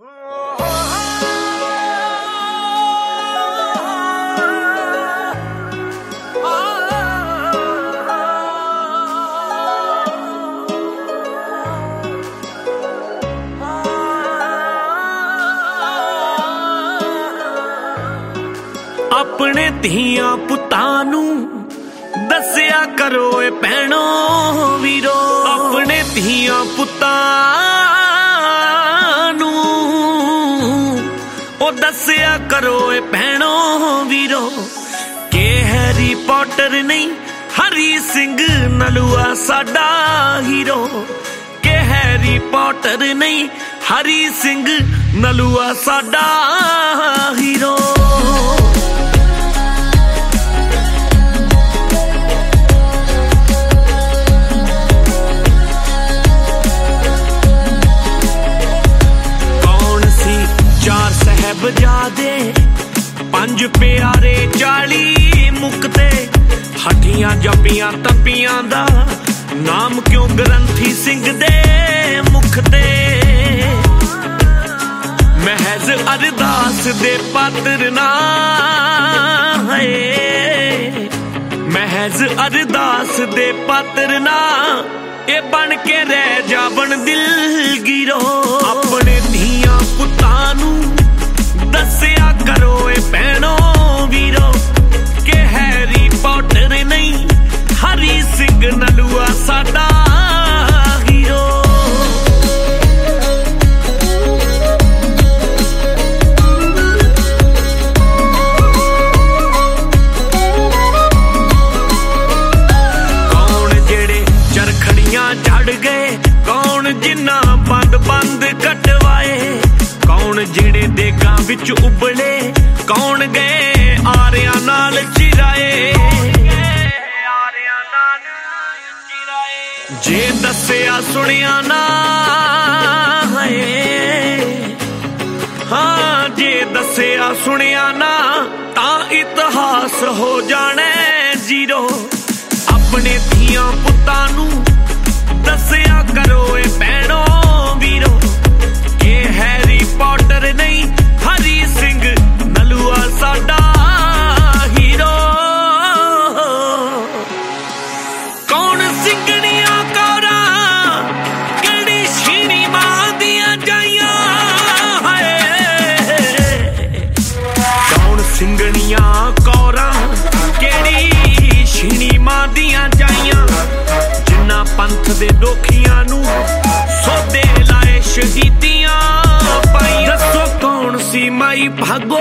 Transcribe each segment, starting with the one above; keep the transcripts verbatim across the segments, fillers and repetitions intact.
अपने धियां पुत्तां नूं दस्सिया करो ए भैणो वीरो, अपने धियां पुत्तां नूं ओ दस्सिया करो ए भैणो वीरो, के हैरी पॉटर नहीं हरी सिंह नलूआ साडा हीरो, के हैरी पॉटर नहीं हरी सिंह नलूआ साडा हीरो। साहिबजादे पंज प्यारे चाली मुक्ते, हठियां जपियां तपियां दा नाम क्यों ग्रंथी सिंह दे मुख ते, महज अरदास दे पात्र ना है, महज अरदास दे पात्र ना ए बन के रह जावन दिल गिरो, अपने धियां पुत्तां नूं दस्सिया करो ए भैणो वीरो, के हैरी पॉटर नहीं हरी सिंह नलूआ साडा हीरो। कौन जेड़े चरखड़ियां झड़ गए, कौन जिन्ना बंद बंद कटवाए, कौन जेड़े देगां विच उबले, कौन गए आरियां नाल चिराए, जे दस्सिया सुनिया ना है, हाँ जे दस्सिया सुनिया ना तां इतिहास हो जाने जीरो, अपने धियां पुत्तां नूं दस्सिया करो ए भैणो वीरो, के हैरी पॉटर नहीं हरी सिंह नलूआ साडा हीरो। कौन सिंगणियां कौरा केड़ी छीनी मां दियां जाइयां है, कौन सिंगणियां कौरा केड़ी छीनी मां दियां जाइयां, जिन्ना पंथ दे दोखियां नूं सोदे लाए शहीदियां पाई, दसो कौन सी माई भागो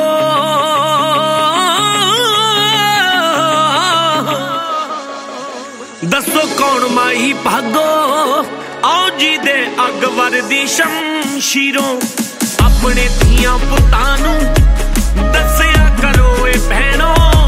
दसो कौन माई भागो आओ जी दे अकबर दी शमशीरों, अपने धियां पुत्तां नूं दस्सिया करो ए भैणो